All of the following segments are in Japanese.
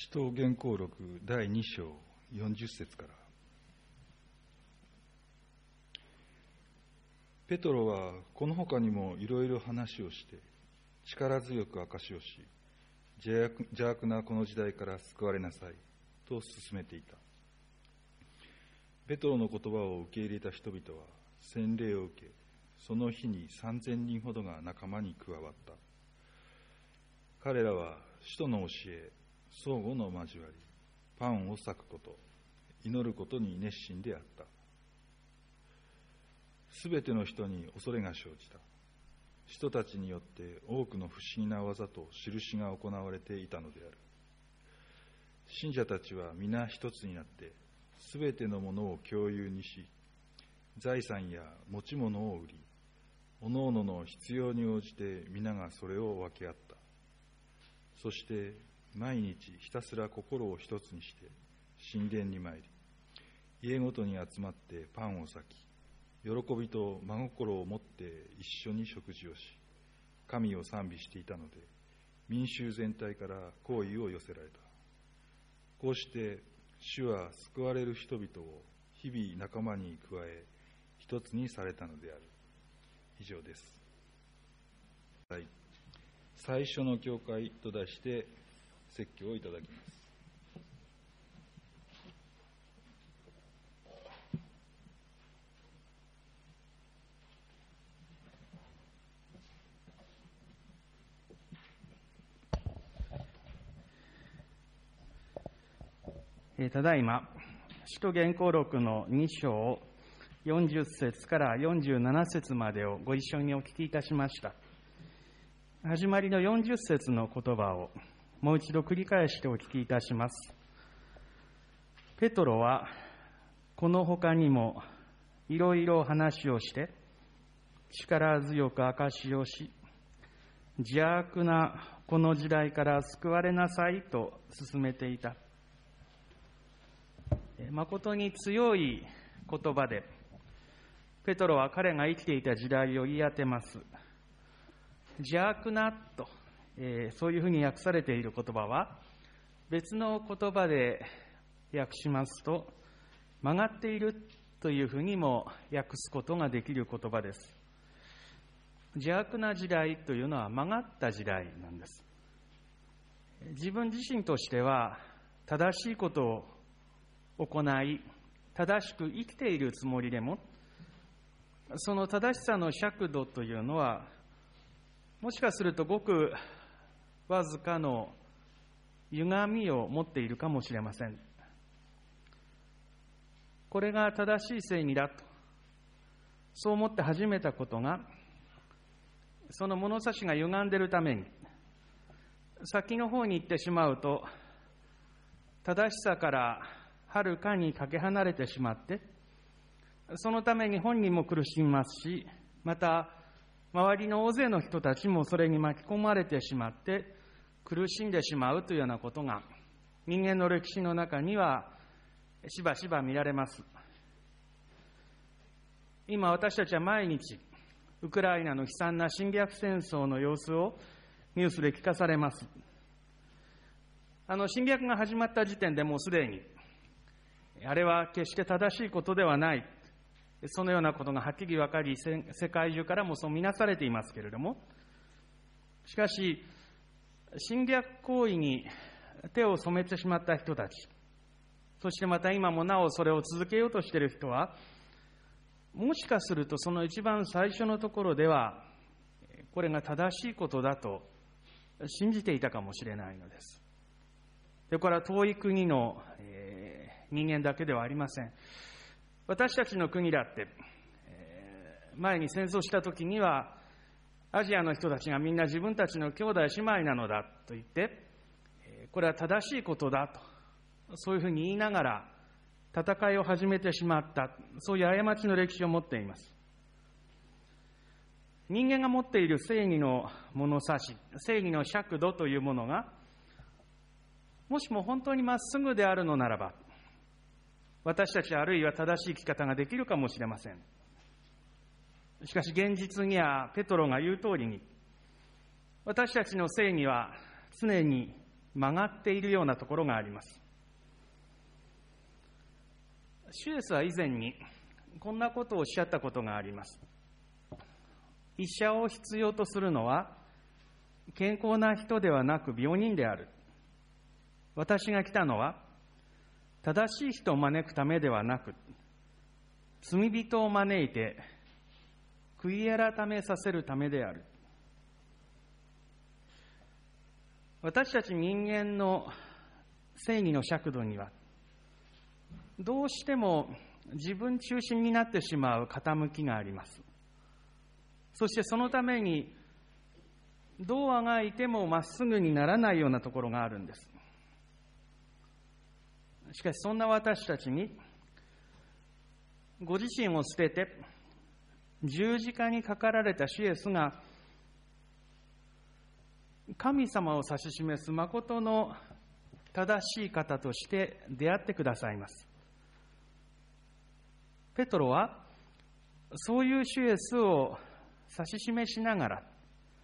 使徒言行録第2章40節から。ペトロはこの他にもいろいろ話をして力強く証しをし、邪悪なこの時代から救われなさいと勧めていた。ペトロの言葉を受け入れた人々は洗礼を受け、その日に3000人ほどが仲間に加わった。彼らは使徒の教え、相互の交わり、パンを裂くこと、祈ることに熱心であった。すべての人に恐れが生じた。人たちによって多くの不思議な技と印が行われていたのである。信者たちは皆一つになって、すべてのものを共有にし、財産や持ち物を売り、おのおのの必要に応じて皆がそれを分け合った。そして毎日ひたすら心を一つにして神殿に参り、家ごとに集まってパンを裂き、喜びと真心を持って一緒に食事をし、神を賛美していたので、民衆全体から好意を寄せられた。こうして主は救われる人々を日々仲間に加え、一つにされたのである。以上です。最初の教会と題して説教をいただきます。 ただいま、使徒言行録の2章40節から47節までをご一緒にお聞きいたしました。始まりの40節の言葉をもう一度繰り返してお聞きいたします。ペトロはこの他にもいろいろ話をして力強く証しをし、邪悪なこの時代から救われなさいと勧めていた。誠に強い言葉でペトロは彼が生きていた時代を言い当てます。邪悪なと、そういうふうに訳されている言葉は別の言葉で訳しますと曲がっているというふうにも訳すことができる言葉です。邪悪な時代というのは曲がった時代なんです。自分自身としては正しいことを行い、正しく生きているつもりでも、その正しさの尺度というのは、もしかするとごくわずかの歪みを持っているかもしれません。これが正しい正義だと、そう思って始めたことが、その物差しが歪んでいるために、先の方に行ってしまうと、正しさからはるかにかけ離れてしまって、そのために本人も苦しみますし、また周りの大勢の人たちもそれに巻き込まれてしまって苦しんでしまうというようなことが人間の歴史の中にはしばしば見られます。今私たちは毎日ウクライナの悲惨な侵略戦争の様子をニュースで聞かされます。侵略が始まった時点でもうすでにあれは決して正しいことではない、そのようなことがはっきり分かり、世界中からもそう見なされていますけれども、しかし侵略行為に手を染めてしまった人たち、そしてまた今もなおそれを続けようとしている人は、もしかするとその一番最初のところではこれが正しいことだと信じていたかもしれないのです。で、これは遠い国の、人間だけではありません。私たちの国だって、前に戦争した時にはアジアの人たちがみんな自分たちの兄弟姉妹なのだと言って、これは正しいことだと、そういうふうに言いながら戦いを始めてしまった、そういう過ちの歴史を持っています。人間が持っている正義の物差し、正義の尺度というものがもしも本当にまっすぐであるのならば、私たちあるいは正しい生き方ができるかもしれません。しかし現実にはペトロが言う通りに、私たちの正義は常に曲がっているようなところがあります。主イエスは以前にこんなことをおっしゃったことがあります。医者を必要とするのは健康な人ではなく病人である。私が来たのは正しい人を招くためではなく、罪人を招いて悔い改めさせるためである。私たち人間の正義の尺度には、どうしても自分中心になってしまう傾きがあります。そしてそのためにどうあがいてもまっすぐにならないようなところがあるんです。しかしそんな私たちに、ご自身を捨てて十字架にかかられた主イエスが神様を指し示す誠の正しい方として出会ってくださいます。ペトロはそういう主イエスを指し示しながら、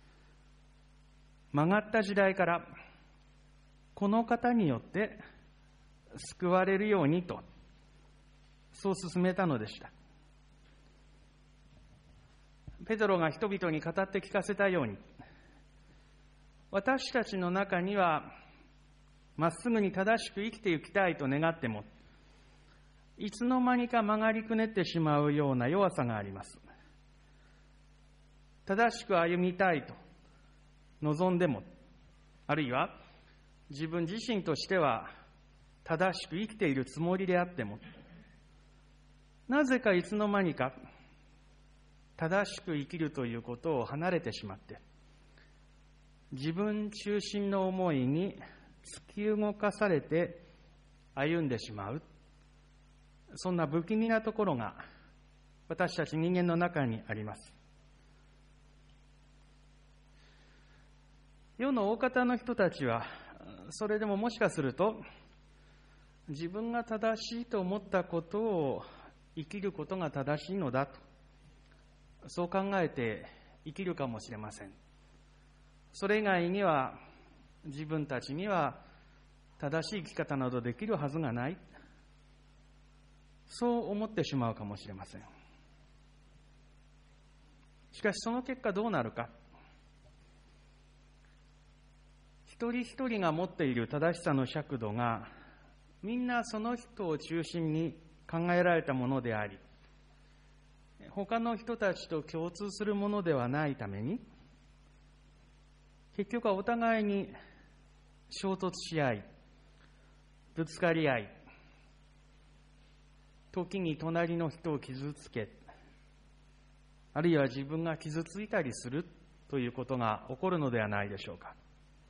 曲がった時代からこの方によって救われるようにと、そう進めたのでした。ペトロが人々に語って聞かせたように、私たちの中にはまっすぐに正しく生きていきたいと願っても、いつの間にか曲がりくねってしまうような弱さがあります。正しく歩みたいと望んでも、あるいは自分自身としては正しく生きているつもりであっても、なぜかいつの間にか正しく生きるということを離れてしまって、自分中心の思いに突き動かされて歩んでしまう、そんな不気味なところが私たち人間の中にあります。世の大方の人たちは、それでももしかすると自分が正しいと思ったことを生きることが正しいのだと、そう考えて生きるかもしれません。それ以外には自分たちには正しい生き方などできるはずがない、そう思ってしまうかもしれません。しかしその結果どうなるか、一人一人が持っている正しさの尺度がみんなその人を中心に考えられたものであり、他の人たちと共通するものではないために、結局はお互いに衝突し合い、ぶつかり合い、時に隣の人を傷つけ、あるいは自分が傷ついたりするということが起こるのではないでしょうか。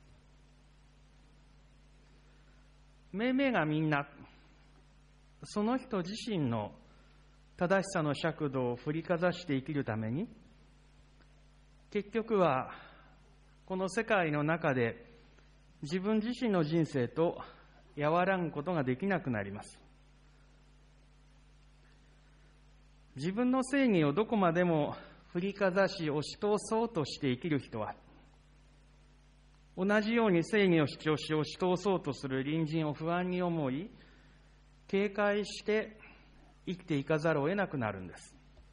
めいめいがみんなその人自身の正しさの尺度を振りかざして生きるために、結局はこの世界の中で自分自身の人生と和らぐことができなくなります。自分の正義をどこまでも振りかざし押し通そうとして生きる人は、同じように正義を主張し押し通そうとする隣人を不安に思い、警戒して生きていかざるを得なくなるんです。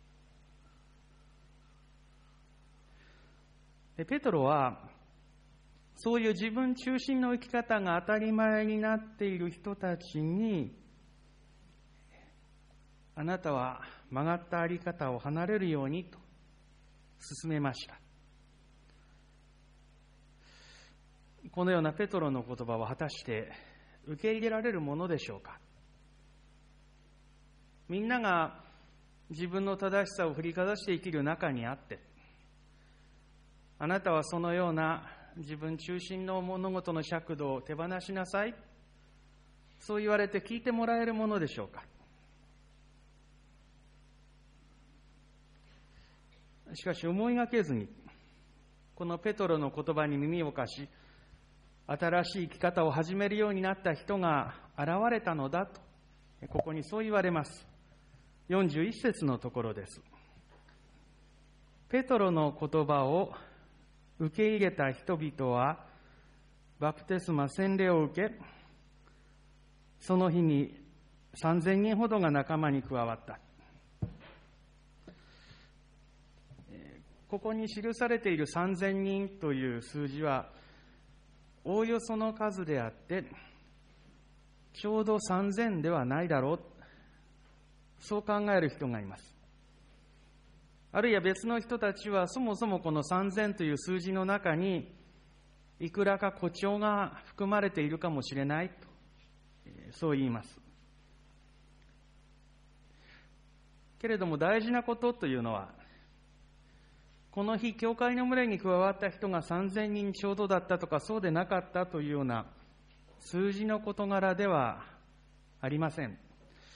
ペトロはそういう自分中心の生き方が当たり前になっている人たちに、あなたは曲がったあり方を離れるようにと勧めました。このようなペトロの言葉は果たして受け入れられるものでしょうか。みんなが自分の正しさを振りかざして生きる中にあって、あなたはそのような自分中心の物事の尺度を手放しなさい、そう言われて聞いてもらえるものでしょうか。しかし思いがけずにこのペトロの言葉に耳を貸し、新しい生き方を始めるようになった人が現れたのだと、ここにそう言われます。41節のところです。ペトロの言葉を受け入れた人々はバプテスマ洗礼を受け、その日に3000人ほどが仲間に加わった。ここに記されている3000人という数字はおおよその数であって、ちょうど3000ではないだろう、そう考える人がいます。あるいは別の人たちは、そもそもこの3000という数字の中にいくらか誇張が含まれているかもしれないと、そう言います。けれども大事なことというのは、この日教会の群れに加わった人が3000人ちょうどだったとかそうでなかったというような数字の事柄ではありません。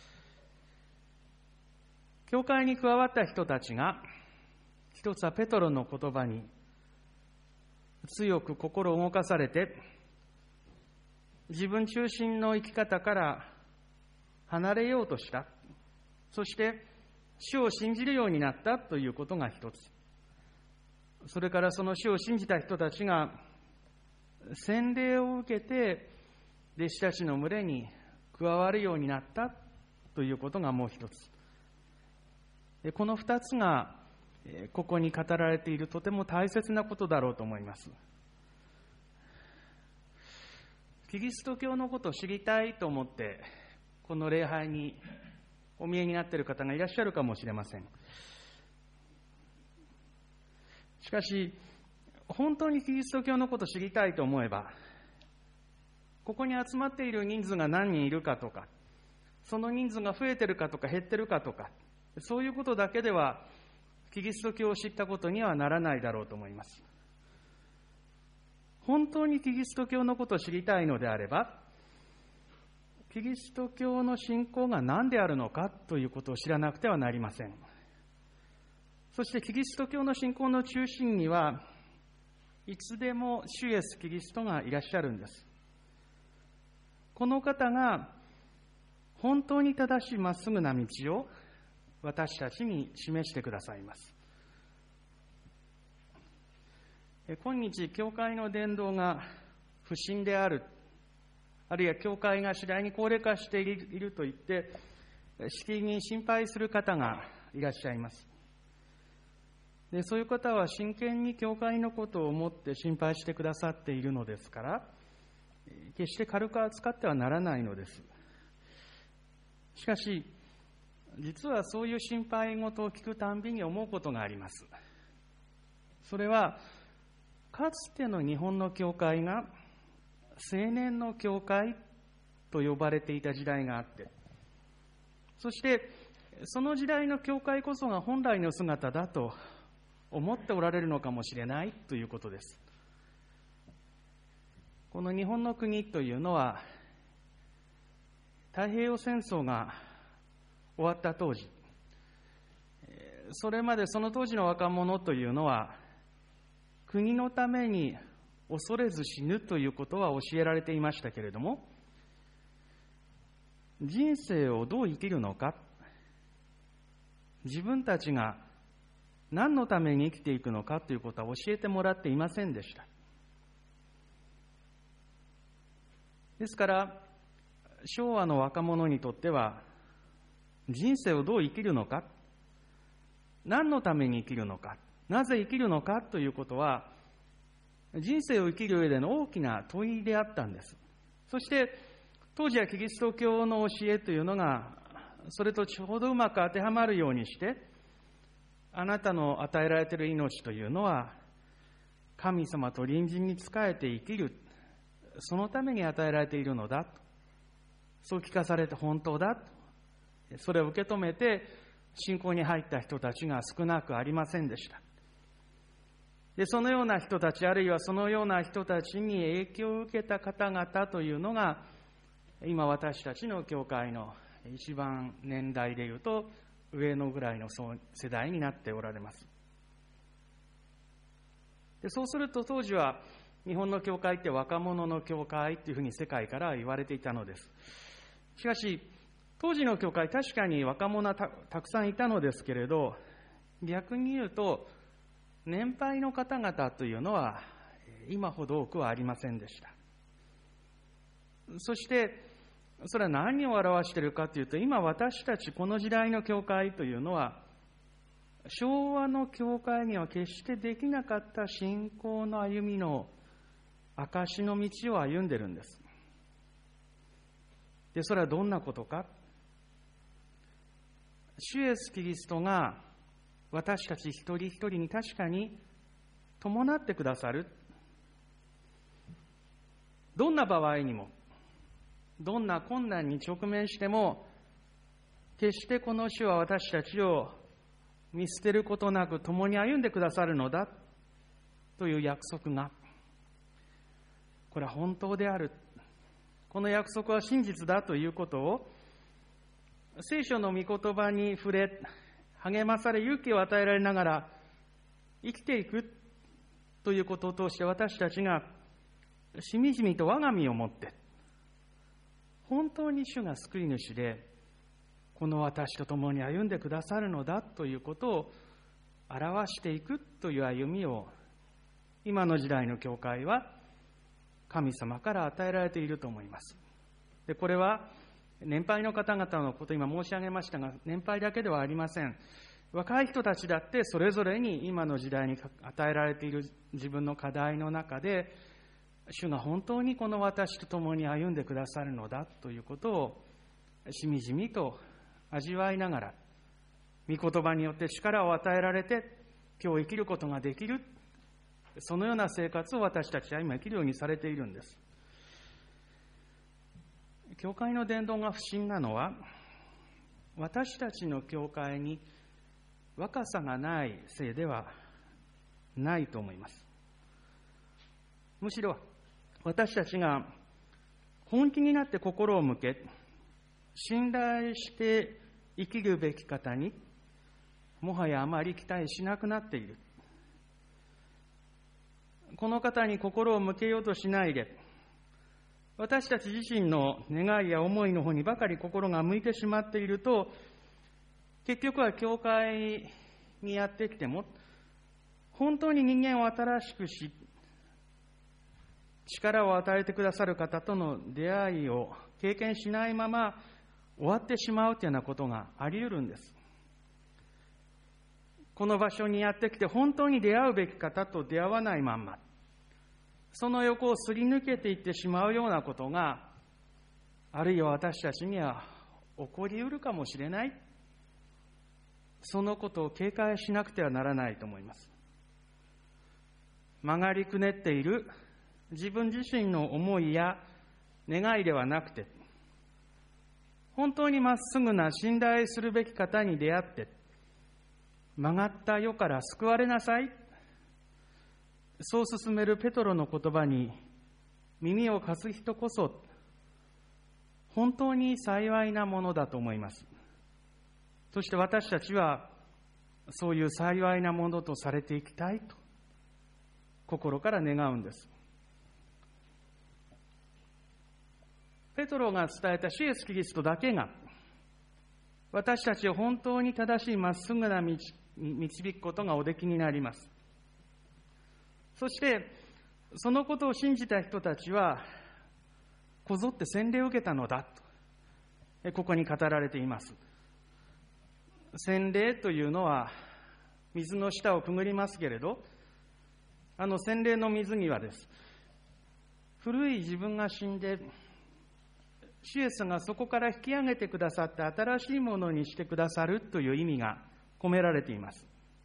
教会に加わった人たちが、一つはペトロの言葉に強く心を動かされて、自分中心の生き方から離れようとした。そして主を信じるようになったということが一つ。それからその主を信じた人たちが洗礼を受けて弟子たちの群れに加わるようになったということがもう一つ。この二つがここに語られているとても大切なことだろうと思います。キリスト教のことを知りたいと思ってこの礼拝にお見えになっている方がいらっしゃるかもしれません。しかし本当にキリスト教のことを知りたいと思えば、ここに集まっている人数が何人いるかとか、その人数が増えているかとか減っているかとか、そういうことだけではキリスト教を知ったことにはならないだろうと思います。本当にキリスト教のことを知りたいのであれば、キリスト教の信仰が何であるのかということを知らなくてはなりません。そしてキリスト教の信仰の中心にはいつでも主イエスキリストがいらっしゃるんです。この方が本当に正しいまっすぐな道を私たちに示してくださいます。今日教会の伝道が不信である、あるいは教会が次第に高齢化していると言ってしきりに心配する方がいらっしゃいます。で、そういう方は真剣に教会のことを思って心配してくださっているのですから、決して軽く扱ってはならないのです。しかし実はそういう心配事を聞くたんびに思うことがあります。それはかつての日本の教会が青年の教会と呼ばれていた時代があって、そしてその時代の教会こそが本来の姿だと思っておられるのかもしれないということです。この日本の国というのは太平洋戦争が終わった当時、それまでその当時の若者というのは国のために恐れず死ぬということは教えられていましたけれども、人生をどう生きるのか、自分たちが何のために生きていくのかということは教えてもらっていませんでした。ですから昭和の若者にとっては人生をどう生きるのか、何のために生きるのか、なぜ生きるのかということは人生を生きる上での大きな問いであったんです。そして当時はキリスト教の教えというのがそれとちょうどうまく当てはまるようにして、あなたの与えられている命というのは神様と隣人に仕えて生きる、そのために与えられているのだと、そう聞かされて本当だと、それを受け止めて信仰に入った人たちが少なくありませんでした。で、そのような人たち、あるいはそのような人たちに影響を受けた方々というのが今私たちの教会の一番年代でいうと上のぐらいの世代になっておられます。で、そうすると当時は日本の教会って若者の教会というふうに世界から言われていたのです。しかし当時の教会、確かに若者は たくさんいたのですけれど、逆に言うと年配の方々というのは今ほど多くはありませんでした。 そしてそれは何を表しているかというと、今私たちこの時代の教会というのは、昭和の教会には決してできなかった信仰の歩みの証の道を歩んでいるんです。で、それはどんなことか。主イエスキリストが私たち一人一人に確かに伴ってくださる。どんな場合にも、どんな困難に直面しても、決してこの主は私たちを見捨てることなく共に歩んでくださるのだという約束が、これは本当である。この約束は真実だということを、聖書の御言葉に触れ、励まされ勇気を与えられながら生きていくということを通して、私たちがしみじみと我が身をもって、本当に主が救い主で、この私と共に歩んでくださるのだということを表していくという歩みを、今の時代の教会は神様から与えられていると思います。で、これは年配の方々のことを今申し上げましたが、年配だけではありません。若い人たちだってそれぞれに今の時代に与えられている自分の課題の中で、主が本当にこの私と共に歩んでくださるのだということをしみじみと味わいながら、御言葉によって力を与えられて今日生きることができる、そのような生活を私たちは今生きるようにされているんです。教会の伝道が不審なのは、私たちの教会に若さがないせいではないと思います。むしろ私たちが本気になって心を向け、信頼して生きるべき方にもはやあまり期待しなくなっている。この方に心を向けようとしないで、私たち自身の願いや思いの方にばかり心が向いてしまっていると、結局は教会にやってきても、本当に人間を新しくし、力を与えてくださる方との出会いを経験しないまま終わってしまうというようなことがあり得るんです。この場所にやってきて本当に出会うべき方と出会わないまんま、その横をすり抜けていってしまうようなことが、あるいは私たちには起こり得るかもしれない。そのことを警戒しなくてはならないと思います。曲がりくねっている自分自身の思いや願いではなくて、本当にまっすぐな信頼するべき方に出会って、曲がった世から救われなさい、そう進めるペトロの言葉に耳を貸す人こそ本当に幸いなものだと思います。そして私たちはそういう幸いなものとされていきたいと心から願うんです。ペトロが伝えた主イエスキリストだけが私たちを本当に正しいまっすぐな道に導くことがおできになります。そしてそのことを信じた人たちはこぞって洗礼を受けたのだとここに語られています。洗礼というのは水の下をくぐりますけれど、洗礼の水にはです、古い自分が死んで主イエスがそこから引き上げてくださって新しいものにしてくださるという意味が込められています。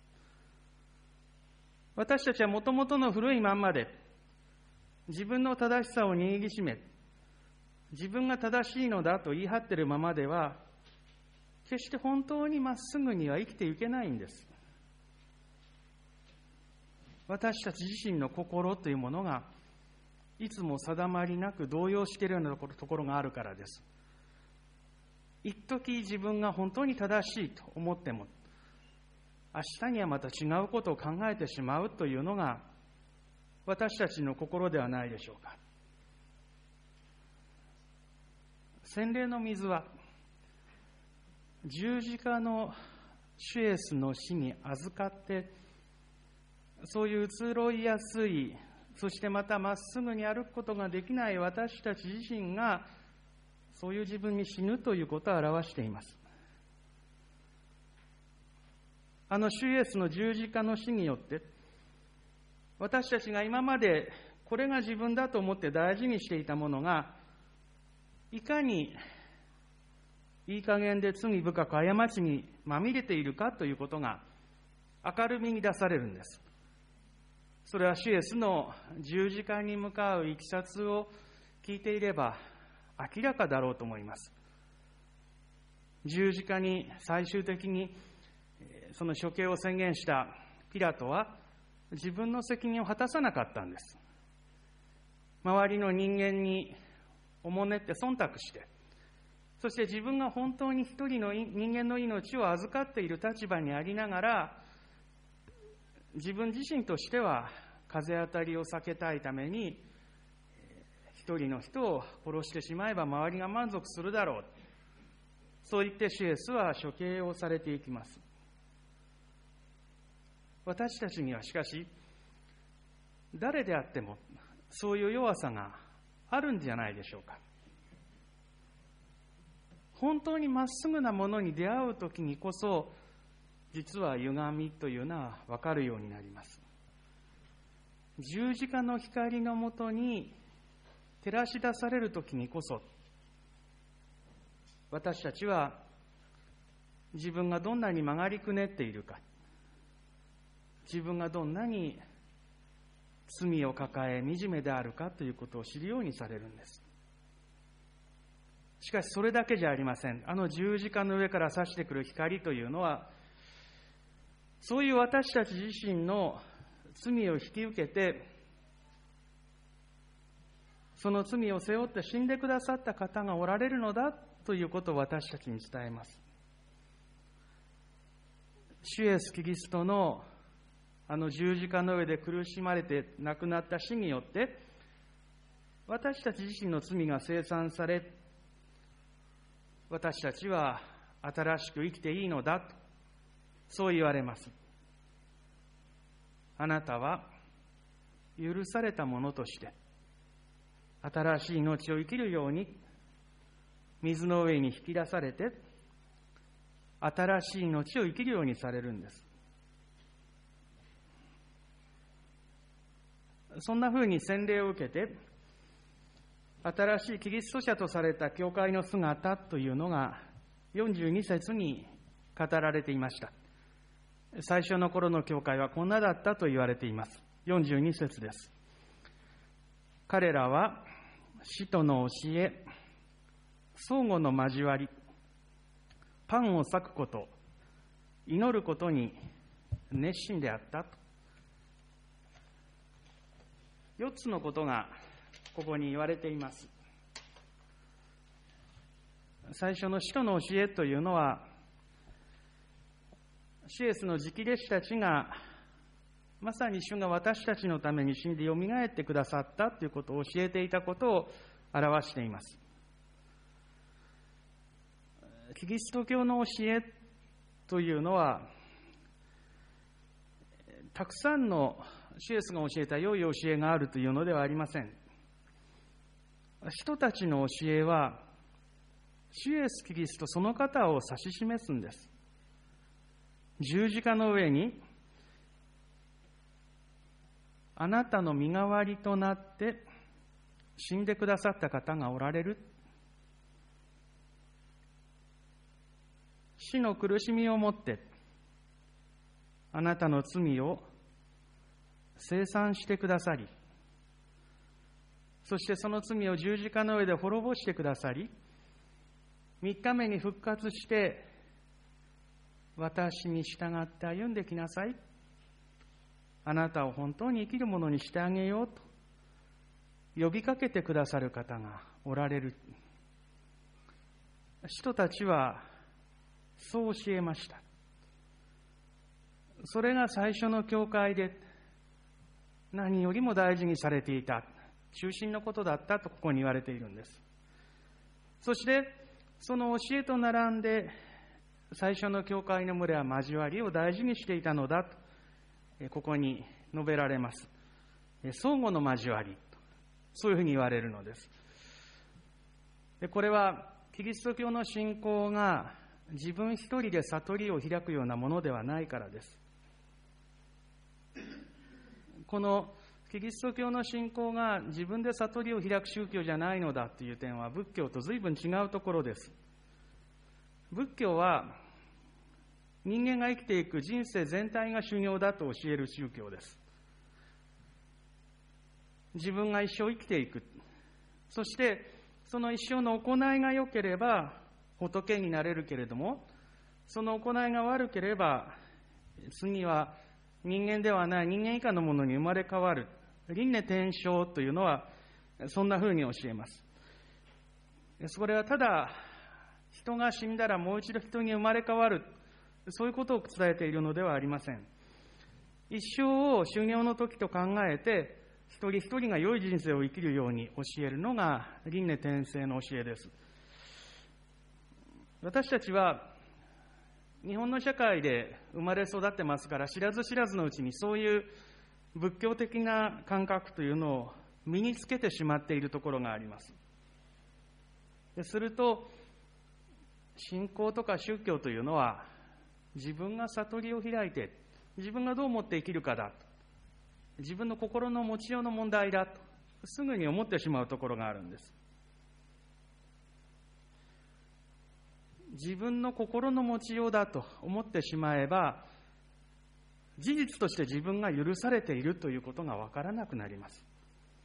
私たちはもともとの古いまんまで自分の正しさを握りしめ、自分が正しいのだと言い張っているままでは決して本当にまっすぐには生きていけないんです。私たち自身の心というものがいつも定まりなく動揺しているようなところがあるからです。一時自分が本当に正しいと思っても、明日にはまた違うことを考えてしまうというのが私たちの心ではないでしょうか。洗礼の水は十字架の主イエスの死に預かって、そういう移ろいやすいそしてまたまっすぐに歩くことができない私たち自身が、そういう自分に死ぬということを表しています。主イエスの十字架の死によって、私たちが今までこれが自分だと思って大事にしていたものが、いかにいい加減で罪深く過ちにまみれているかということが明るみに出されるんです。それは主イエスの十字架に向かういきさつを聞いていれば明らかだろうと思います。十字架に最終的にその処刑を宣言したピラトは自分の責任を果たさなかったんです。周りの人間におもねって忖度して、そして自分が本当に一人の人間の命を預かっている立場にありながら、自分自身としては風当たりを避けたいために一人の人を殺してしまえば周りが満足するだろう、そう言って主イエスは処刑をされていきます。私たちにはしかし誰であってもそういう弱さがあるんじゃないでしょうか。本当にまっすぐなものに出会うときにこそ、実は歪みというのは分かるようになります。十字架の光のもとに照らし出されるときにこそ、私たちは自分がどんなに曲がりくねっているか、自分がどんなに罪を抱え惨めであるかということを知るようにされるんです。しかしそれだけじゃありません。十字架の上から差してくる光というのは、そういう私たち自身の罪を引き受けて、その罪を背負って死んでくださった方がおられるのだということを私たちに伝えます。主イエスキリストの十字架の上で苦しまれて亡くなった死によって、私たち自身の罪が清算され、私たちは新しく生きていいのだと、そう言われます。あなたは許されたものとして新しい命を生きるように水の上に引き出されて、新しい命を生きるようにされるんです。そんなふうに洗礼を受けて新しいキリスト者とされた教会の姿というのが42節に語られていました。最初の頃の教会はこんなだったと言われています。42節です。彼らは使徒の教え、相互の交わり、パンを裂くこと、祈ることに熱心であったと。4つのことがここに言われています。最初の使徒の教えというのは、主イエスの直弟子たちがまさに主が私たちのために死んでよみがえってくださったということを教えていたことを表しています。キリスト教の教えというのは、たくさんの主イエスが教えた良い教えがあるというのではありません。人たちの教えは、主イエスキリストその方を指し示すんです。十字架の上に、あなたの身代わりとなって死んでくださった方がおられる。死の苦しみをもって、あなたの罪を清算してくださり、そしてその罪を十字架の上で滅ぼしてくださり、3日目に復活して、私に従って歩んできなさい。あなたを本当に生きるものにしてあげようと呼びかけてくださる方がおられる。人たちはそう教えました。それが最初の教会で何よりも大事にされていた中心のことだったとここに言われているんです。そしてその教えと並んで、最初の教会の群れは交わりを大事にしていたのだとここに述べられます。 相互の交わり、そういうふうに言われるのです。でこれはキリスト教の信仰が自分一人で悟りを開くようなものではないからです。このキリスト教の信仰が自分で悟りを開く宗教じゃないのだという点は仏教と随分違うところです。仏教は人間が生きていく人生全体が修行だと教える宗教です。自分が一生生きていく。そしてその一生の行いが良ければ仏になれるけれども、その行いが悪ければ次は人間ではない人間以下のものに生まれ変わる。輪廻転生というのはそんなふうに教えます。それはただ人が死んだらもう一度人に生まれ変わる、そういうことを伝えているのではありません。一生を修行の時と考えて一人一人が良い人生を生きるように教えるのが輪廻転生の教えです。私たちは日本の社会で生まれ育ってますから、知らず知らずのうちにそういう仏教的な感覚というのを身につけてしまっているところがあります。すると信仰とか宗教というのは自分が悟りを開いて自分がどう思って生きるかだと、自分の心の持ちようの問題だとすぐに思ってしまうところがあるんです。自分の心の持ちようだと思ってしまえば、事実として自分が許されているということがわからなくなります。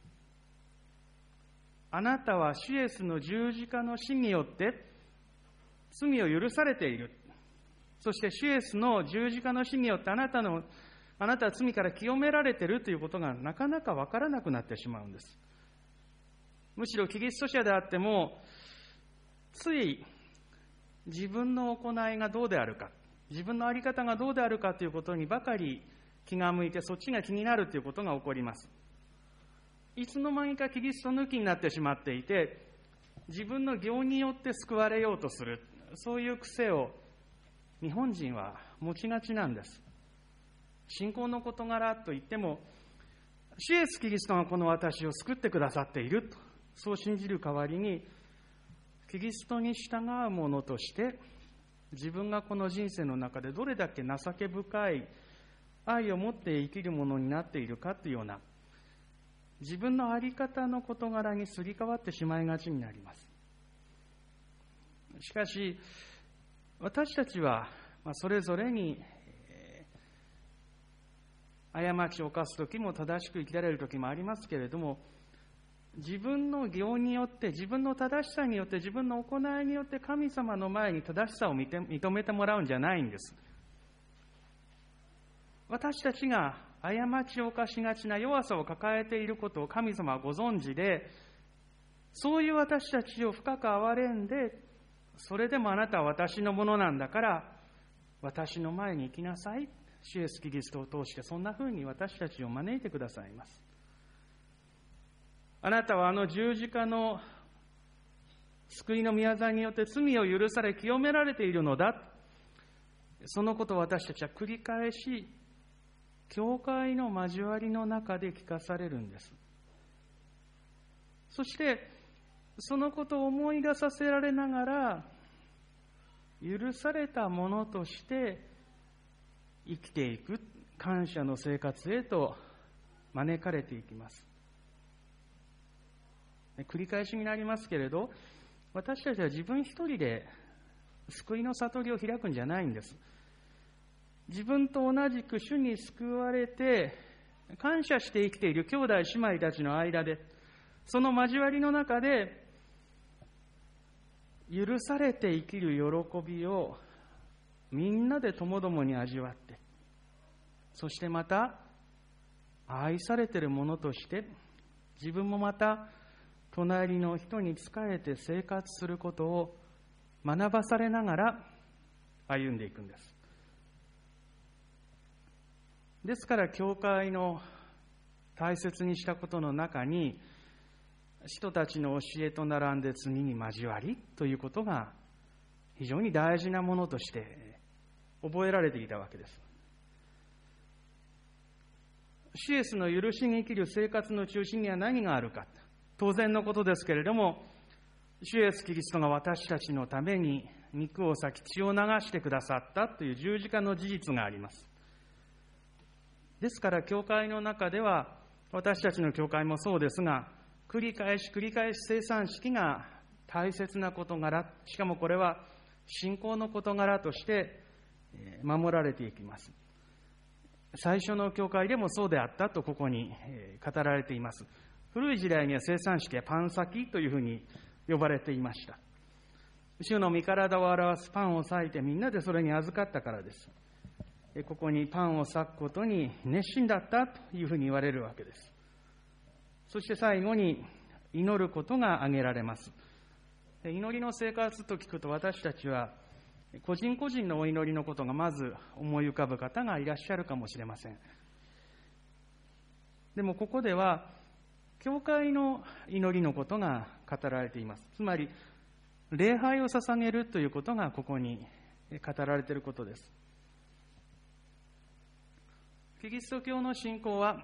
あなたは主イエスの十字架の死によって罪を許されている。そして主イエスの十字架の死によってあなたは罪から清められているということがなかなかわからなくなってしまうんです。むしろキリスト者であってもつい自分の行いがどうであるか、自分の在り方がどうであるかということにばかり気が向いて、そっちが気になるということが起こります。いつの間にかキリスト抜きになってしまっていて、自分の行によって救われようとする、そういう癖を日本人は持ちがちなんです。信仰の事柄といっても、主イエスキリストがこの私を救ってくださっていると、そう信じる代わりにキリストに従う者として自分がこの人生の中でどれだけ情け深い愛を持って生きるものになっているかというような自分の在り方の事柄にすり替わってしまいがちになります。しかし私たちはそれぞれに過ちを犯す時も正しく生きられる時もありますけれども、自分の行によって、自分の正しさによって、自分の行いによって神様の前に正しさを認めてもらうんじゃないんです。私たちが過ちを犯しがちな弱さを抱えていることを神様はご存知で、そういう私たちを深く憐れんで、それでもあなたは私のものなんだから私の前に行きなさい、主イエスキリストを通してそんなふうに私たちを招いてくださいます。あなたはあの十字架の救いの御業によって罪を許され清められているのだ。そのことを私たちは繰り返し教会の交わりの中で聞かされるんです。そしてそのことを思い出させられながら、許されたものとして生きていく感謝の生活へと招かれていきます。繰り返しになりますけれど、私たちは自分一人で救いの悟りを開くんじゃないんです。自分と同じく主に救われて感謝して生きている兄弟姉妹たちの間で、その交わりの中で許されて生きる喜びをみんなでともどもに味わって、そしてまた愛されているものとして自分もまた隣の人に仕えて生活することを学ばされながら歩んでいくんです。ですから教会の大切にしたことの中に、使徒たちの教えと並んで次に交わりということが非常に大事なものとして覚えられていたわけです。 主イエスの許しに生きる生活の中心には何があるか。当然のことですけれども、主イエスキリストが私たちのために肉を裂き血を流してくださったという十字架の事実があります。ですから教会の中では、私たちの教会もそうですが、繰り返し生産式が大切な事柄、しかもこれは信仰の事柄として守られていきます。最初の教会でもそうであったとここに語られています。古い時代には生産式はパン裂きというふうに呼ばれていました。主の御体を表すパンを裂いてみんなでそれに預かったからです。ここにパンを裂くことに熱心だったというふうに言われるわけです。そして最後に祈ることが挙げられます。祈りの生活と聞くと私たちは個人個人のお祈りのことがまず思い浮かぶ方がいらっしゃるかもしれません。でもここでは教会の祈りのことが語られています。つまり礼拝を捧げるということがここに語られていることです。キリスト教の信仰は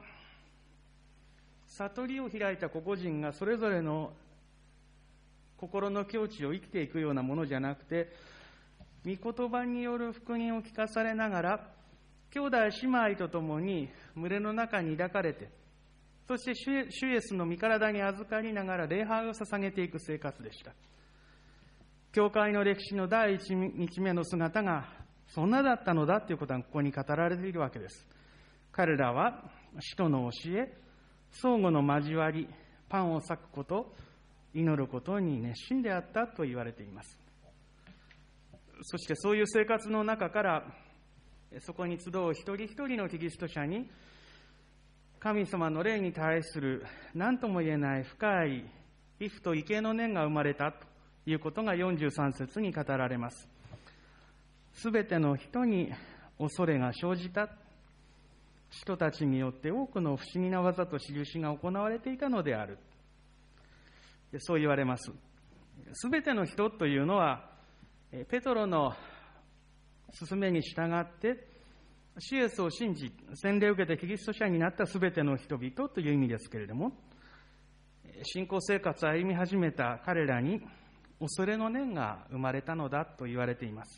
悟りを開いた個々人がそれぞれの心の境地を生きていくようなものじゃなくて、御言葉による福音を聞かされながら、兄弟姉妹と共に群れの中に抱かれて、そして主イエスの御体に預かりながら礼拝を捧げていく生活でした。教会の歴史の第一日目の姿がそんなだったのだということがここに語られているわけです。彼らは使徒の教え、相互の交わり、パンを裂くこと、祈ることに熱心であったと言われています。そしてそういう生活の中から、そこに集う一人一人のキリスト者に、神様の霊に対する何とも言えない深い畏怖と畏敬の念が生まれたということが43節に語られます。すべての人に恐れが生じた。使徒たちによって多くの不思議な技と印が行われていたのである。そう言われます。すべての人というのは、ペトロの勧めに従って、主イエスを信じ、洗礼を受けてキリスト者になったすべての人々という意味ですけれども、信仰生活を歩み始めた彼らに恐れの念が生まれたのだと言われています。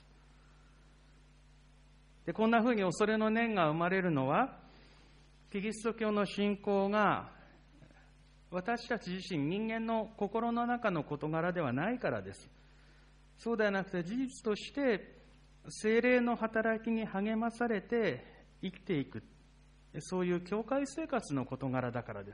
で、こんなふうに恐れの念が生まれるのは、キリスト教の信仰が私たち自身、人間の心の中の事柄ではないからです。そうではなくて、事実として聖霊の働きに励まされて生きていく、そういう教会生活の事柄だからです。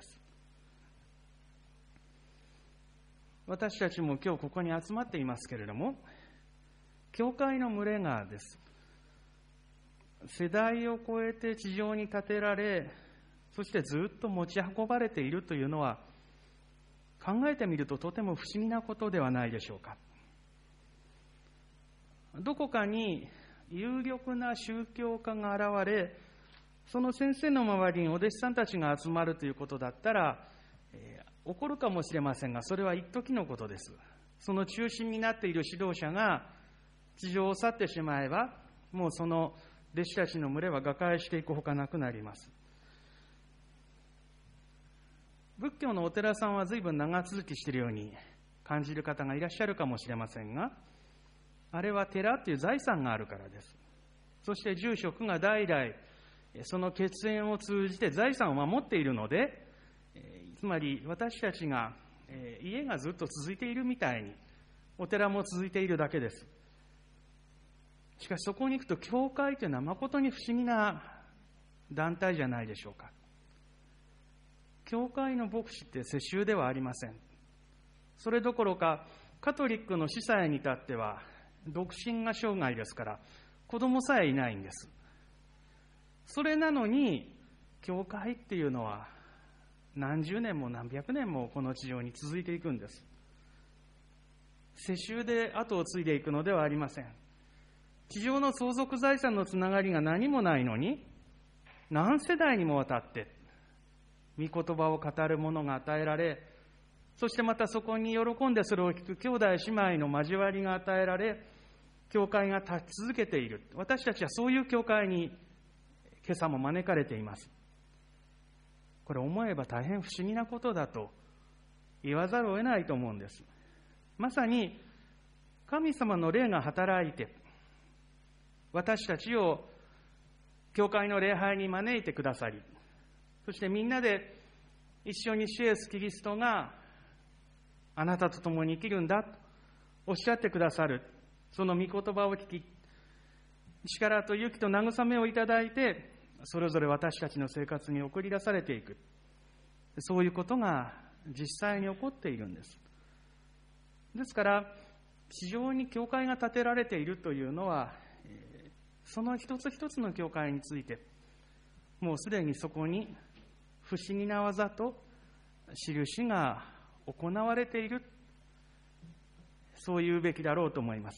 私たちも今日ここに集まっていますけれども、教会の群れがです。世代を超えて地上に建てられ、そしてずっと持ち運ばれているというのは、考えてみるととても不思議なことではないでしょうか。どこかに有力な宗教家が現れ、その先生の周りにお弟子さんたちが集まるということだったら、起こるかもしれませんが、それは一時のことです。その中心になっている指導者が地上を去ってしまえば、もうその弟子たちの群れは瓦解していくほかなくなります。仏教のお寺さんは随分長続きしているように感じる方がいらっしゃるかもしれませんが、あれは寺という財産があるからです。そして住職が代々その血縁を通じて財産を守っているので、つまり私たちが家がずっと続いているみたいにお寺も続いているだけです。しかしそこに行くと、教会というのは誠に不思議な団体じゃないでしょうか。教会の牧師って世襲ではありません。それどころかカトリックの司祭に至っては独身が生涯ですから、子供さえいないんです。それなのに教会っていうのは何十年も何百年もこの地上に続いていくんです。世襲で後を継いでいくのではありません。地上の相続財産のつながりが何もないのに、何世代にもわたって御言葉を語る者が与えられ、そしてまたそこに喜んでそれを聞く兄弟姉妹の交わりが与えられ、教会が立ち続けている。私たちはそういう教会に今朝も招かれています。 これ思えば大変不思議なことだと言わざるを得ないと思うんです。まさに神様の霊が働いて、私たちを教会の礼拝に招いてくださり、そしてみんなで一緒に主イエスキリストがあなたと共に生きるんだとおっしゃってくださる、その御言葉を聞き、力と勇気と慰めをいただいて、それぞれ私たちの生活に送り出されていく、そういうことが実際に起こっているんです。ですから地上に教会が建てられているというのは、その一つ一つの教会についてもうすでにそこに不思議な技と印が行われている、そう言うべきだろうと思います。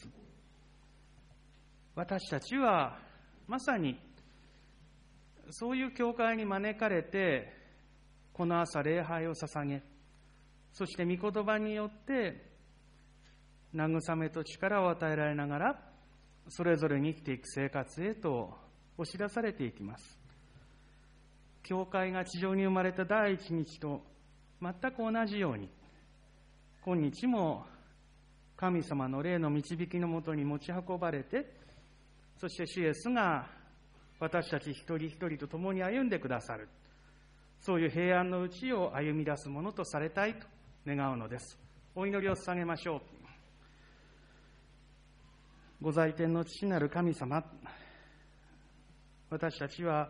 私たちはまさにそういう教会に招かれて、この朝礼拝を捧げ、そして御言葉によって慰めと力を与えられながら、それぞれに生きていく生活へと押し出されていきます。教会が地上に生まれた第一日と全く同じように、今日も神様の霊の導きのもとに持ち運ばれて、そして主イエスが私たち一人一人と共に歩んでくださる、そういう平安のうちを歩み出すものとされたいと願うのです。お祈りを捧げましょう。ご在天の父なる神様、私たちは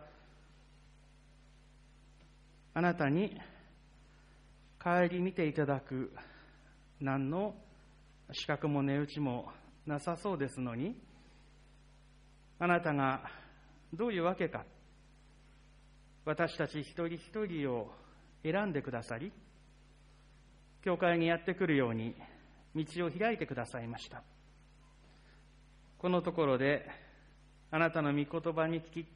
あなたに顧みていただく何の資格も値打ちもなさそうですのに、あなたがどういうわけか、私たち一人一人を選んでくださり、教会にやってくるように道を開いてくださいました。このところであなたの御言葉に聞き、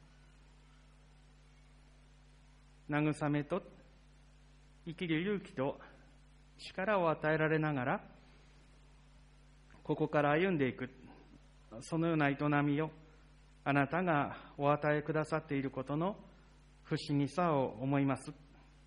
慰めと生きる勇気と力を与えられながら、ここから歩んでいく、そのような営みをあなたがお与えくださっていることの不思議さを思います。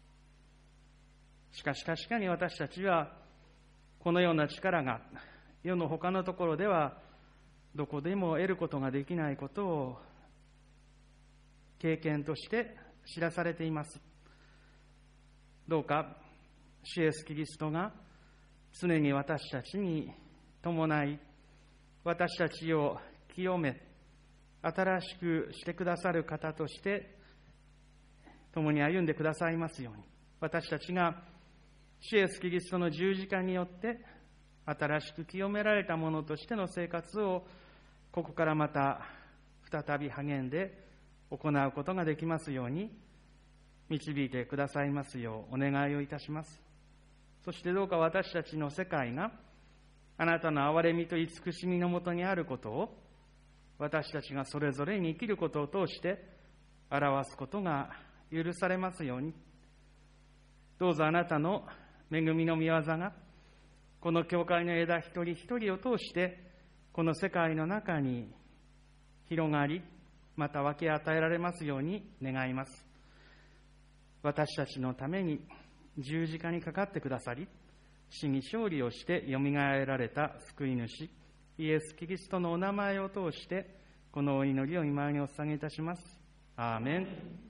しかし確かに私たちはこのような力が世の他のところではどこでも得ることができないことを経験として知らされています。どうか主イエスキリストが常に私たちに伴い、私たちを清め新しくしてくださる方として共に歩んでくださいますように、私たちが主イエスキリストの十字架によって新しく清められたものとしての生活をここからまた再び励んで行うことができますように導いてくださいますようお願いをいたします。そしてどうか私たちの世界があなたの憐れみと慈しみのもとにあることを私たちがそれぞれに生きることを通して表すことが許されますように、どうぞあなたの恵みの御業がこの教会の枝一人一人を通してこの世界の中に広がり、また分け与えられますように願います。私たちのために十字架にかかってくださり、死に勝利をしてよみがえられた救い主イエス・キリストのお名前を通してこのお祈りを御前にお捧げいたします。アーメン。